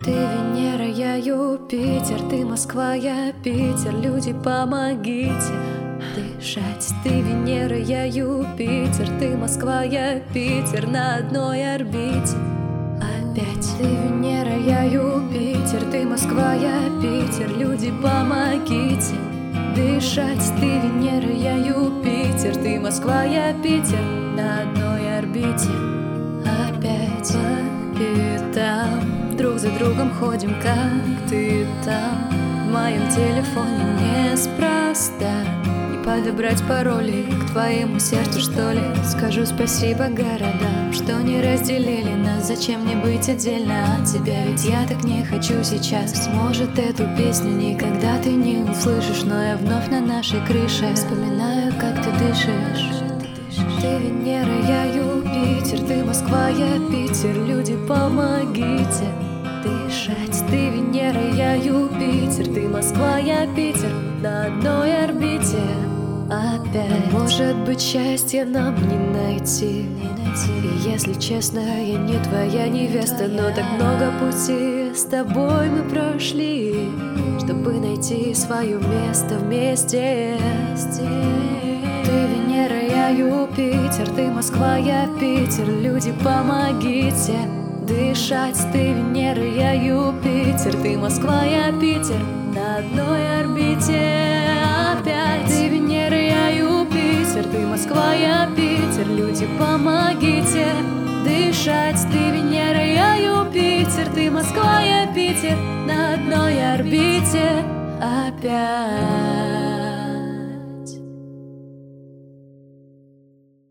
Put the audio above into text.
Ты Венера, я Юпитер, ты Москва, я Питер. Люди, помогите дышать. Ты Венера, я Юпитер, ты Москва, я Питер. На одной орбите опять. Ты Венера, я Юпитер, ты Москва, я Питер. Люди, помогите дышать. Ты Венера, я Юпитер, ты Москва, я Питер. На одной орбите опять. По пятам друг за другом ходим, как ты там. В моем телефоне неспроста не подобрать пароли к твоему сердцу, что ли. Скажу спасибо городам, что не разделили нас. Зачем мне быть отдельно от тебя, ведь я так не хочу сейчас. Может, эту песню никогда ты не услышишь, но я вновь на нашей крыше вспоминаю, как ты дышишь. Ты Венера, я Юпитер, ты Москва, я Питер. Люди, помогите дышать. Ты Венера, я Юпитер, ты Москва, я Питер. На одной орбите опять. Может быть, счастье нам не найти. И если честно, я не твоя невеста, но так много пути с тобой мы прошли, чтобы найти свое место вместе. Ты Венера, я Юпитер, ты Москва, я Питер. Люди, помогите дышать. Ты Венера, я Юпитер, ты Москва, я Питер. На одной орбите опять. Ты Венера, я Юпитер, ты Москва, я Питер. Люди, помогите дышать. Ты Венера, я Юпитер, ты Москва, я Питер. На одной орбите опять.